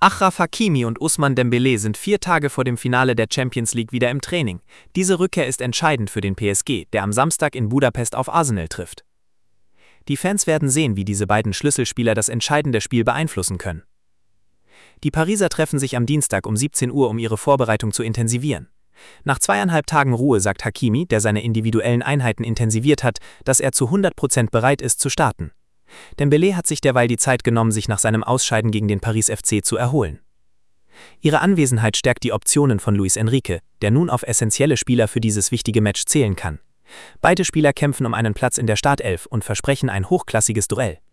Achraf Hakimi und Ousmane Dembélé sind 4 Tage vor dem Finale der Champions League wieder im Training. Diese Rückkehr ist entscheidend für den PSG, der am Samstag in Budapest auf Arsenal trifft. Die Fans werden sehen, wie diese beiden Schlüsselspieler das entscheidende Spiel beeinflussen können. Die Pariser treffen sich am Dienstag um 17 Uhr, um ihre Vorbereitung zu intensivieren. Nach 2,5 Tagen Ruhe sagt Hakimi, der seine individuellen Einheiten intensiviert hat, dass er zu 100% bereit ist zu starten. Dembélé hat sich derweil die Zeit genommen, sich nach seinem Ausscheiden gegen den Paris FC zu erholen. Ihre Anwesenheit stärkt die Optionen von Luis Enrique, der nun auf essentielle Spieler für dieses wichtige Match zählen kann. Beide Spieler kämpfen um einen Platz in der Startelf und versprechen ein hochklassiges Duell.